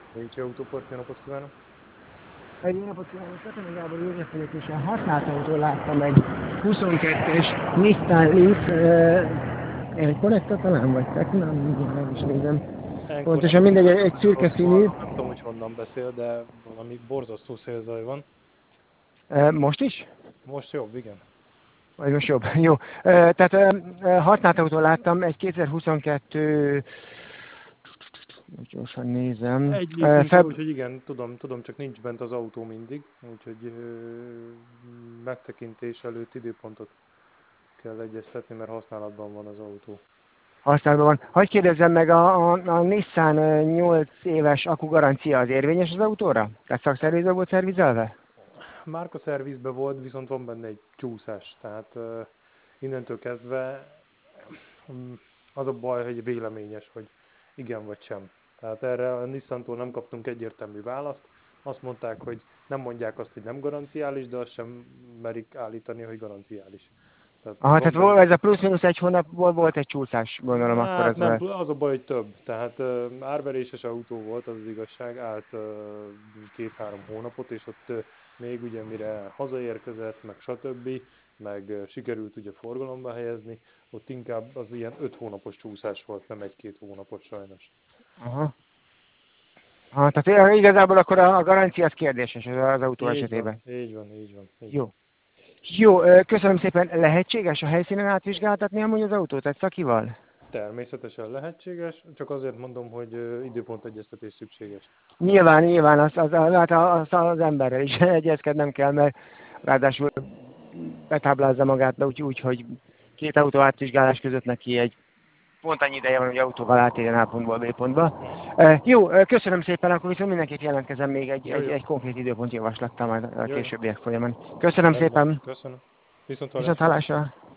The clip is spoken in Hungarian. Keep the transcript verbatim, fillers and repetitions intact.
Vécsi Autóport, jó napot kívánok! Egy jó napot kívánok, Katona Gábor József vagyok, és a használt autón láttam egy huszonkettes Nissan Leaf, uh, egy Connecta talán, vagy Tecna, mindjárt meg is nézem. Encore Pontosan mindegy, egy nagyon szürke rosszul színű. hallom, nem tudom, hogy honnan beszél, de valami borzasztó szélzaj van. Uh, most is? Most jobb, igen. Vagy most jobb? Jó. Uh, tehát uh, használt autón láttam egy kétezer-huszonkettő, most gyorsan nézem, Egy uh, leasingről, feb... úgyhogy igen, tudom, tudom, csak nincs bent az autó mindig, úgyhogy ö, megtekintés előtt időpontot kell egyeztetni, mert használatban van az autó. használatban van. Hadd kérdezzem meg, a, a, a Nissan nyolc éves akku garancia az érvényes az autóra? Tehát szakszervizbe volt szervizelve? Márka szervizben volt, viszont van benne egy csúszás, tehát uh, innentől kezdve um, az a baj, hogy véleményes, hogy igen vagy sem. Tehát erre a Nissantól nem kaptunk egyértelmű választ. Azt mondták, hogy nem mondják azt, hogy nem garanciális, de azt sem merik állítani, hogy garanciális. Tehát Aha, van tehát benne. ez a plusz-minusz egy hónapból volt egy csúszás, gondolom akkor Hát ez nem, volt. az a baj, hogy több. Tehát uh, árveréses autó volt, az az igazság, állt uh, két-három hónapot, és ott uh, még ugye mire hazaérkezett, meg stb., meg uh, sikerült ugye forgalomba helyezni, ott inkább az ilyen öt hónapos csúszás volt, nem egy-két hónapos sajnos. Aha. Aha, tehát igazából akkor a, a garancia az kérdéses az, az autó Így van, esetében. így van, így van, így van. Jó. Jó, ö, köszönöm szépen. Lehetséges a helyszínen átvizsgáltatni amúgy az autót egy szakival? Természetesen lehetséges, csak azért mondom, hogy uh, időpontegyeztetés szükséges. Nyilván, nyilván, az, az, az, az, az emberrel is egyezkednem kell, mert ráadásul betáblázza magát be úgy, úgy, hogy két autó átvizsgálás között neki egy pont annyi ideje van, hogy autóval átérjen A pontból B pontba. Uh-huh. Uh, jó, uh, köszönöm szépen, akkor viszont mindenképp jelentkezem még egy, Jó, egy, jó, egy konkrét időpont javaslattal majd a jó, jó. későbbiek folyamán. Köszönöm Rendben, szépen, köszönöm. Viszont viszont hallásra. hallásra.